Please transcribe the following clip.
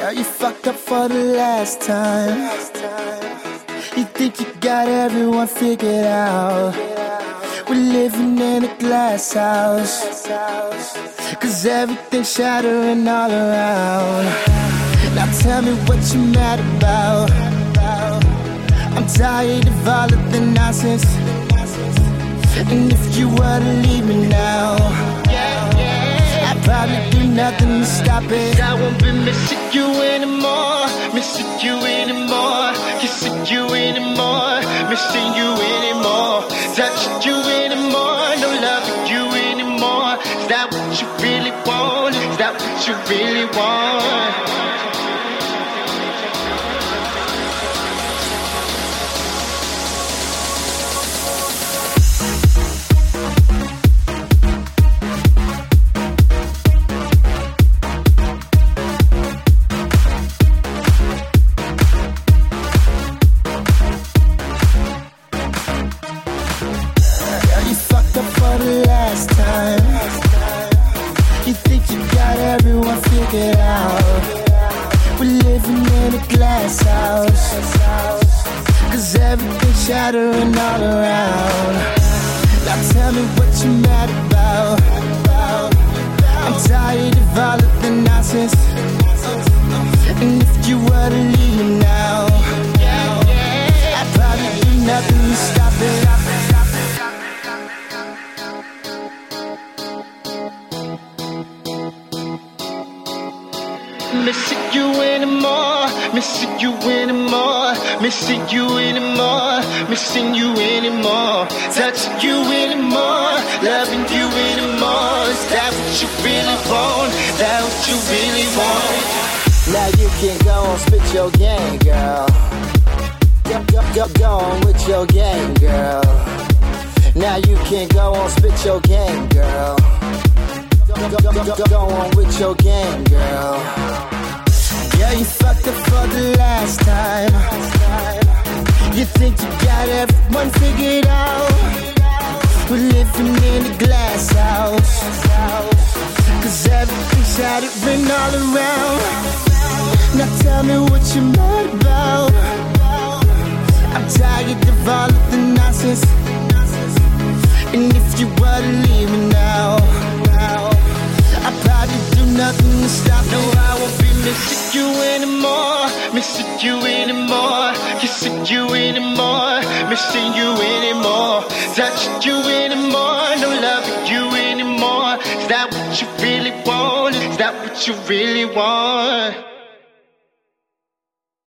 Girl, you fucked up for the last time. You think you got everyone figured out. We're living in a glass house, 'cause everything's shattering all around. Now tell me what you're mad about. I'm tired of all of the nonsense. And if you were to leave me now, I'd probably do nothing to stop it. I won't be missing you anymore, missing you anymore, kissing you anymore, missing you anymore, touching you anymore, no loving you anymore. Is that what you really want? Is that what you really want? Last time, you think you got everyone figured out. We're living in a glass house, 'cause everything's shattering all around. Now tell me what you're mad about. I'm tired of all of the nonsense. And if you were to leave me now, I'd probably do nothing to stop it. Missing you anymore, missing you anymore, missing you anymore, missing you anymore, touching you anymore, loving you anymore. Is that what you really want? Is that what you really want? Now you can go and spit your game, girl. Go on with your game, girl. Now you can go and spit your game, girl. Go on with your game, girl. Yeah, you fucked up for the last time. You think you got everyone figured out. We're living in a glass house, 'cause everything's shattering all around. Now tell me what you're mad about. I'm tired of all of the nonsense. And if you were to leave me now, I'd probably do nothing to stop. No, I won't be missing you anymore, missing you anymore, kissing you anymore, missing you anymore, touching you anymore, no loving you anymore. Is that what you really want? Is that what you really want?